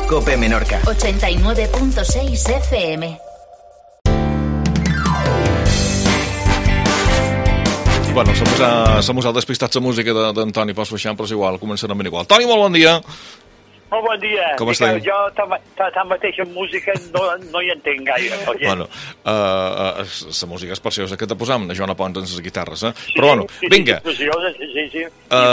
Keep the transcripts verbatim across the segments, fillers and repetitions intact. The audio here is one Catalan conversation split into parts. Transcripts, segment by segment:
COPE Menorca. ochenta y nueve punto seis F M. Bueno, s'ha posat, s'ha posat despistat la música d'Antoni Pasfeixant, però és igual, començarem ben igual. Toni, molt bon dia. Molt bon dia. Com estem? Jo tanmateix en música no, no hi entenc gaire. Oye? Bueno, uh, uh, la música és preciosa que te posam, de Joana Pons en les guitarres, eh? Sí, però bueno, sí, vinga. Sí, sí, sí, sí, sí.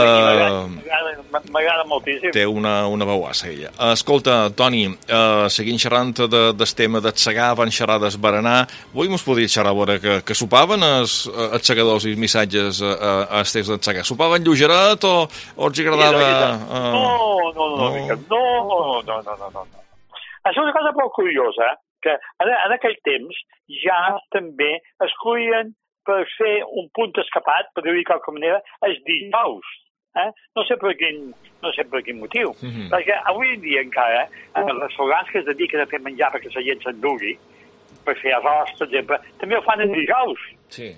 Uh, M'agrada moltíssim. Té una, una veuassa, ella. Uh, escolta, Toni, uh, seguint xerrant de, del tema del segar, van xerrar del berenar, avui mos podria xerrar a veure que, que sopaven els, els segadors i missatges uh, uh, als text del segar. Sopaven lleugeret o, o els agradava... Uh, no, no, no, no, no. No, no, no, no, no. És una cosa molt curiosa, que en, en aquell temps ja també es cuien per fer un punt escapat, per dir-ho de qualque manera, els dijous. Eh? No sé per quin, no sé per quin motiu. Mm-hmm. Perquè avui en dia encara, en els restaurants que es dediquen a fer menjar perquè la gent s'endugui, per fer arròs, per exemple, també ho fan els dijous. Sí.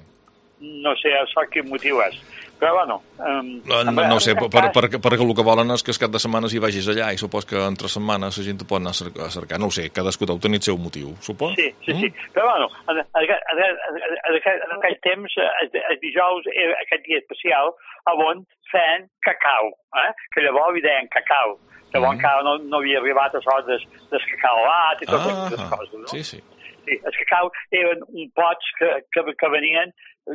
No sé això quin motiu és. Però, bueno... Um, no, no, no sé, per, per, per, perquè el que volen és que el cap de setmana hi vagis allà i supos que entre setmanes la gent pot anar a cercar, a cercar. No ho sé, cadascú deu tenir el seu motiu, supos? Sí, sí, mm? sí. Però, bueno, en, en, en, en, en aquell temps, el, el dijous era aquest dia especial on feien cacau, eh? Que llavors hi deien cacau. Llavors mm. encara no, no havia arribat a això des, des cacaolat i totes ah, aquestes coses, no? Sí, sí. Sí, els cacau eren un pots que, que, que venien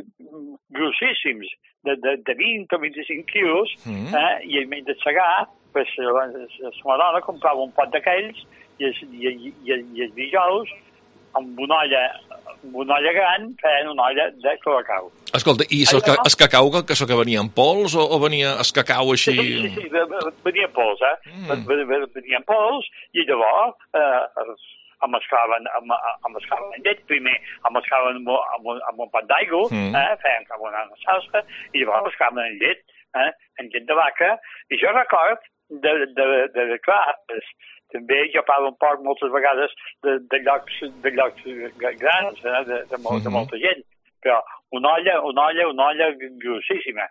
grossíssims, de, de, de vint o vint-i-cinc quilos, mm. eh? I en menys de segar, pues, la meva dona comprava un pot d'aquells i, i, i, i, i els dijous, amb una olla, amb una olla gran, feien una olla de cacau. Escolta, i el, ca el cacau que, que venia en pols o, o venia el cacau així... Sí, sí, sí, venia en pols, eh? Mm. Venia en pols i llavors... Eh, amb mesclaven amb, amb mesclaven llet, primer amb mesclaven amb, amb, amb un pot d'aigua, mm. eh, feien com una salsa, i llavors mesclaven en llet, eh, en llet de vaca, i jo record de, de, de, de clar, pues, també jo parlo un poc moltes vegades de, de, llocs, de llocs grans, eh, de, de, molt, de molta gent, però una olla, una olla, una olla grossíssima.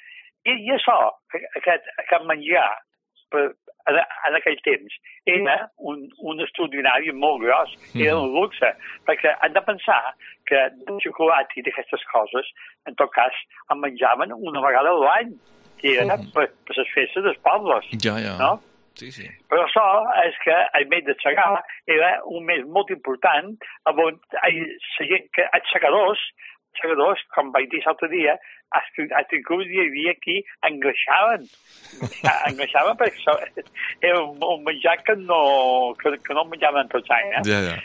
I, i això, aquest, aquest menjar, per, en, en aquell temps, era un, un extraordinari molt gros, era un luxe, perquè han de pensar que de xocolata i d'aquestes coses, en tot cas, en menjaven una vegada a l'any, que era mm. per, per les festes dels pobles. Ja, ja. No? Sí, sí. Però això és que el mes de segar era un mes molt important on la gent que els segadors, segadors, com vaig dir l'altre dia, fins i tot hi havia qui engreixaven. Engreixaven perquè era un menjar que no, que, que no menjaven tots anys. Eh? Ja, ja.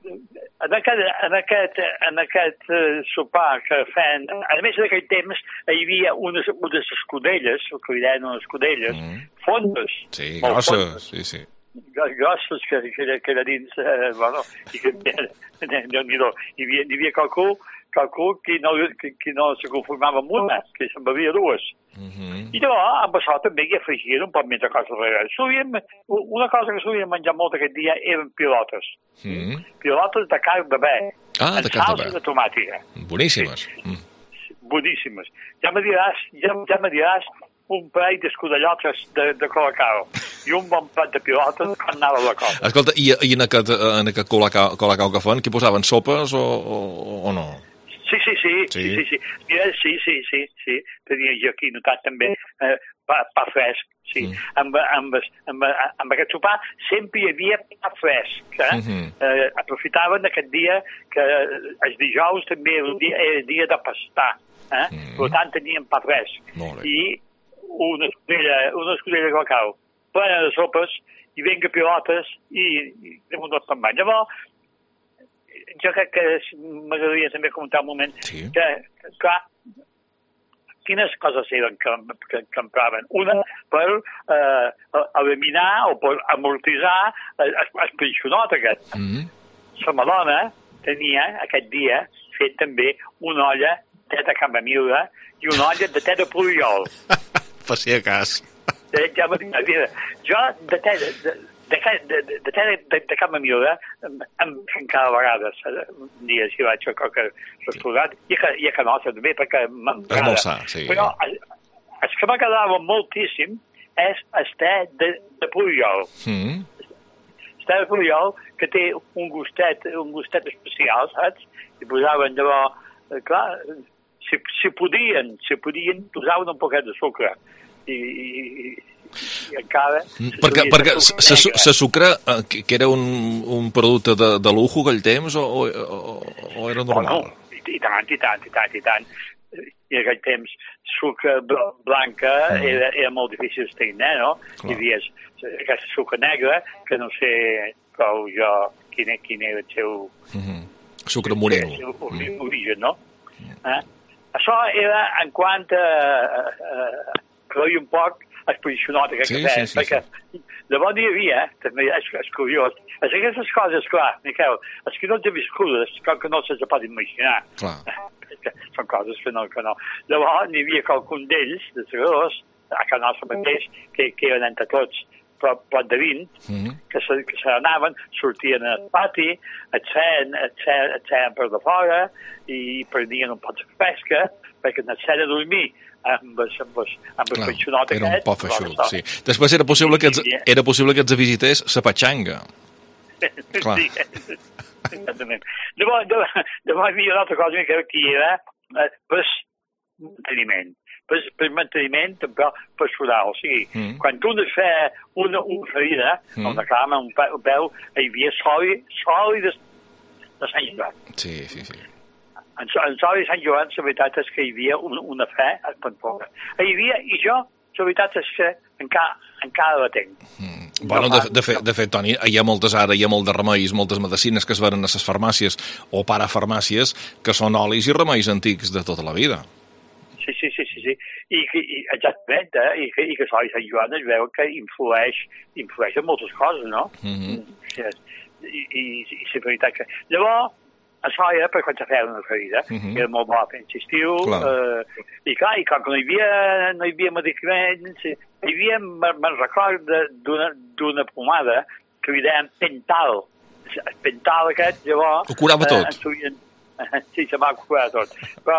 En aquest, en aquest, en aquest uh, sopar que feien, a més d'aquell temps, hi havia unes, unes escudelles, el que hi deien unes escudelles, mm. fondes. Sí, grosses, sí, sí. Grosses que, que, que era dins, eh, bueno, i que Déu-n'hi-do, hi havia, hi havia qualcú, qualcú qui no, qui, qui no se conformava amb una, que se'n bevia dues. Mm-hmm. I llavors, amb això també hi afegien un poc més de coses darrere. Solíem, una cosa que solíem menjar molt aquest dia eren pilotes. Mm-hmm. Pilotes de carn de bé. Ah, de carn de bé. Salsa de tomàtica. Boníssimes. Sí, mm. Boníssimes. Ja me diràs, ja, ja me diràs un parell d'escudallotes de, de colacao i un bon plat de pilotes quan anava la cosa. Escolta, i, i en aquest, en aquest colacao, colacao que fan, que posaven sopes o, o, o no? Sí, sí, sí, sí, sí, sí, sí, sí, sí, sí, tenia jo aquí notat també eh, pa, pa fresc, sí. Mm. Amb, amb, amb, amb aquest sopar sempre hi havia pa fresc, eh? Mm-hmm. eh, aprofitaven aquest dia que els dijous també era el dia, era el dia de pastar, eh? Mm. Per tant tenien pa fresc. I una escudella, una escudella de cacau plena de sopes i venga pilotes i, i damunt del pambany. Llavors, jo crec que m'agradaria també comentar un moment sí. que, clar, quines coses eren que, que, que empraven? Una per eh, eliminar o per amortitzar el, el peixonot aquest. Mm-hmm. La Madonna tenia aquest dia fet també una olla de te de camamila i una olla de te de poliol. Per si a cas. Ja m'ha dit, jo de te de, de de, de, de, de, de, de camamila em fem cada vegada un dia si vaig a qualque restaurant i que, i que no, també, perquè m'agrada. És molt sa, sí. Però el, el que m'agradava moltíssim és el te de, de poliol. Mm. mostela poliol, que té un gustet, un gustet especial, saps? I posaven llavors, eh, clar, si, si podien, si podien, posaven un poquet de sucre. I, i, i encara... Perquè, perquè se, se sucre, eh, que, que era un, un producte de, de lujo aquell temps, o, o, o era normal? Oh, no. I, i tant, i tant, i tant, i tant. I en aquell temps sucre blanca mm. era, era molt difícil de tenir, no? Clar. Hi havia aquesta sucre negra, que no sé prou jo quin, quin era el seu... Mm-hmm. Sucre moreno. El seu mm. origen, no? Mm. Eh? Això era en quant a... a creia un poc el posicionat d'aquest sí, cafè, sí, sí, perquè sí. Llavors hi havia, també és, és curiós, és aquestes coses, clar, Miquel, és que no ets viscudes, com que no se'ls pot imaginar. Clar. Són coses que no, que no. Llavors n'hi havia qualcun d'ells, de segadors, a casa nostra mateix, que, que eren entre tots prop, prop de vint, mm-hmm. que, se, que se n'anaven, sortien al pati, et feien, et feien, et feien per de fora i prenien un pot de fresca, perquè et feien a dormir amb el, amb el, amb el pensionat aquest. Era un poc feixut, sí. sí. Després era possible que els, era possible que els visités la patxanga. Clar. Sí, exactament. Llavors, llavors, llavors hi havia una altra cosa que hi era eh, per manteniment. Per, per manteniment, però personal. O sigui, mm. quan tu has fet una, una ferida, mm. una cama, un peu, un peu, hi havia soli, soli de, de Sant Joan. Sí, sí, sí. En, en Soli de Sant Joan, la veritat és que hi havia una, una fe espantosa. Hi havia, i jo, la veritat és que encara, encara la tenc. Mm. Bueno, de, de, fet, de fet, Toni, hi ha moltes ara, hi ha molt de remeis, moltes medicines que es venen a les farmàcies o parafarmàcies, que són olis i remeis antics de tota la vida. Sí, sí, sí, sí, sí. I, i exactament, eh? I, i que Soli de Sant Joan es veu que influeix, influeix en moltes coses, no? Mm-hmm. I, i, i la veritat que... Llavors, això era per quan se feia una ferida. Uh-huh. Era molt bo per estiu. Eh, I clar, i com que no hi havia, no hi havia medicaments, hi havia, me'n record d'una, d'una pomada que li deien Pental. El Pental aquest, llavors... Ho curava tot. Eh, subien, sí, se va curar tot. Però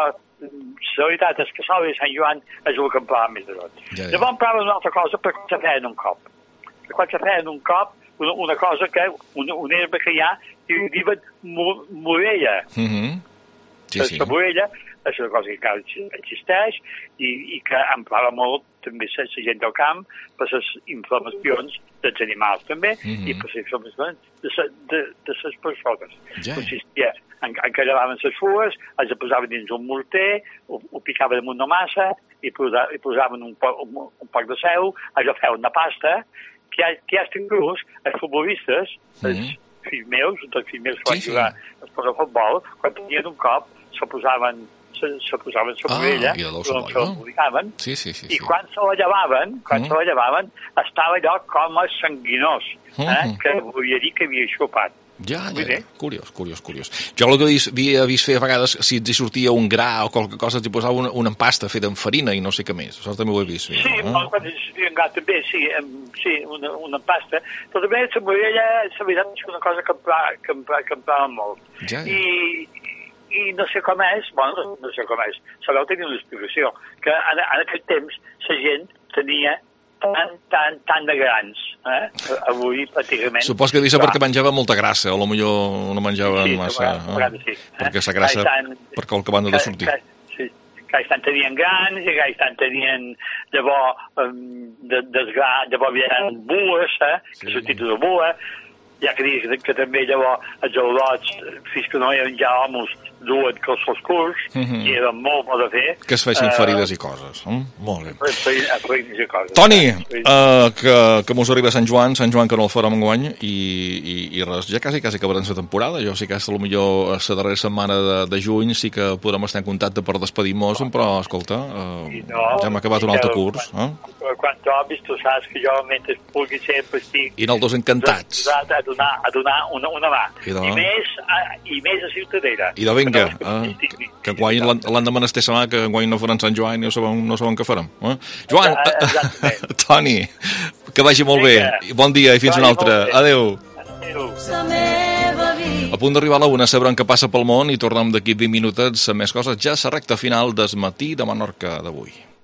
la veritat és que Soli de Sant Joan és el que emprava més de tot. Ja, ja. Llavors emprava una altra cosa per quan se feien un cop. Per quan se feien un cop, una, una cosa que, una, una herba que hi ha, i diuen morella. Mm-hmm. Sí, sí. La morella és una cosa que encara existeix i, i que emprava molt també la gent del camp per les inflamacions dels animals també mm-hmm. i per les inflamacions de, de, de les persones. Yeah. Consistia en, en que llevaven les fues, els posaven dins un morter, ho, ho picaven amb una massa i, posa, i posaven un, po, un, un poc de seu, allò feien una pasta, que hi ha, que hi ha inclús els futbolistes, mm-hmm. els fills meus, tots fills meus que van sí, jugar sí. a futbol, quan tenien un cop, se posaven se, se posaven sobre ah, ella, se l'embolicaven, sí, sí, sí, i sí. quan se la llevaven, quan mm. se la llevaven, estava allò com a sanguinós, eh? Mm. que volia dir que havia xupat. Ja, ja, ja. Curiós, curiós, curiós. Jo el que havia vist fer a vegades, si ens hi sortia un gra o qualque cosa, t'hi posava una, una empasta feta amb farina i no sé què més. Això també ho he vist. Sí, eh? Quan hi sortia un gra també, sí, sí una, una empasta. Però també la morella, la veritat, és una cosa que emprava, que emprava, que emprava molt. Ja, ja. I, I no sé com és, bueno, no sé com és, sabeu tenir una explicació, que en, en aquell temps la gent tenia tant, tant, tant de grans, eh? Avui, pràcticament... Supos que deixa perquè menjava molta grassa, o potser no menjava sí, massa... Vegades, sí, eh? Perquè la grassa, tant, per qualque banda de sortir. Que, sí, que tant tenien grans, i que tant tenien, llavors, de, desgrà, llavors hi havia bues, eh? Sí. Que sortit de bua, ja que dic que també llavors els al·lots, fins que no hi havia ja homes, duen calços curts, mm-hmm. i era molt bo de fer. Que es fessin ferides uh, i coses. Mm? Molt bé. Ferides i coses. Toni, uh, que, que mos arriba Sant Joan, Sant Joan que no el farem enguany, i, i, i res, ja quasi, quasi acabarem la temporada. Jo sí que és potser la darrera setmana de, de juny sí que podrem estar en contacte per despedir-nos, però, escolta, uh, no, ja hem acabat un altre curs. Quan, eh? quan trobis, tu saps que jo, mentre pugui sempre estic... I nosaltres encantats. A donar, a donar una, una mà. I, de... I, més, a, I més a Ciutadella. I de vinga, eh, que, que guany l'endemà esté setmana, que guany no faran Sant Joan i no sabem, no sabem què farem. Eh? Joan, eh, Toni, que vagi molt bé. Bon dia i fins un altre. Adéu. Adéu. A punt d'arribar a la una, sabrem què passa pel món i tornem d'aquí vint minutets a més coses. Ja la recta final del matí de Menorca d'avui.